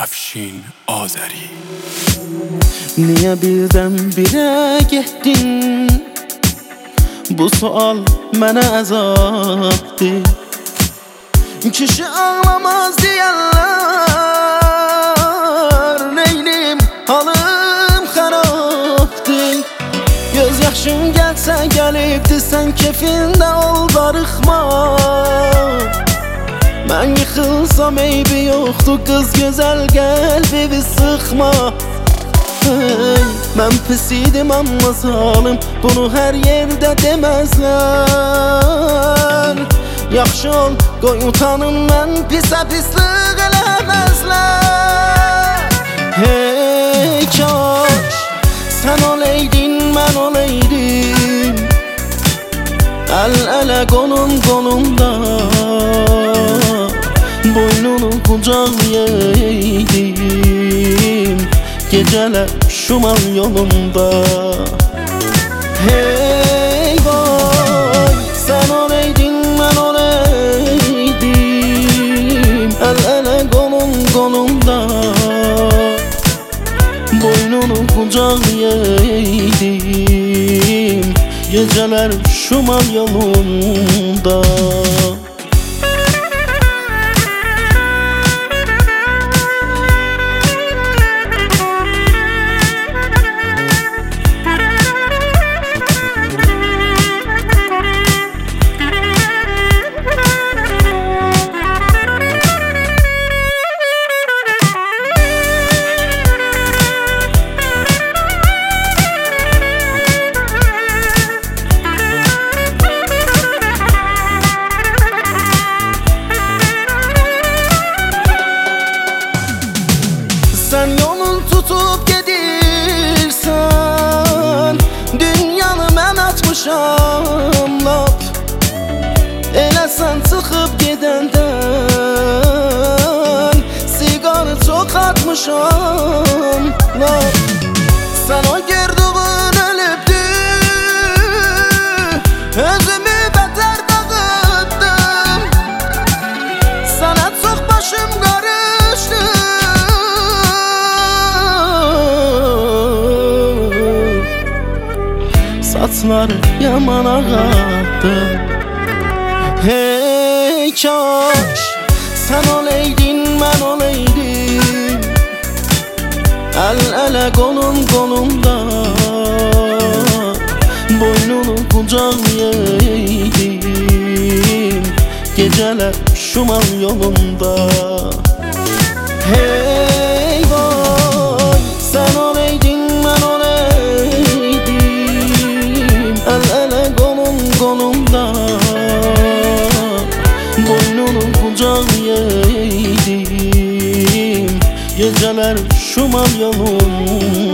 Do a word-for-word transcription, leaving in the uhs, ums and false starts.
Afşin Azeri. Niye birden-birə getdin? Bu sual mənə əzabdır. Kişi ağlamaz deyərlər, neynim halım xarabdır. Göz yaşım gəlsə gəlibdir, sən kefində ol darıxma. Mən yıxılsam eybi yoxdur, qız gözəl qəlbimi sıxma. Hey, mən pis idim amma zalım, bunu hər yerdə deməzlər. Yaxşı ol, qoy utanım, mən pisə pislik eləməzlər. Hey kaş, sən oleydin, mən oleydim, əl-ələ qolum qolumda, boynunu qucaqlayaydım, gecələr şumal yolunda. Hey boy, sən oleydin, mən oleydim, əl-ələ qolum qolumda, boynunu qucaqlayaydım, gecələr şumal yolunda. Sən yolun tutub gedirsən, dünyanı mən açmışam lap. Elə sən çıxıb gedəndən, siqarı çox atmışam lap. Sən o gördüğün ölübdür, özümü bətər dağıtdım. Sənə çox başım qarışdı, saçları yaman ağardı. Hey kaş, sən oleydin, mən oleydim, əl-ələ qolum qolumda, boynunu qucaqlayaydım, gecələr şumal yolunda. Hey boy, sən oleydin, mən oleydim, əl-ələ qolum qolumda, boynunu qucaqlayaydım, gecələr şumal yolunda.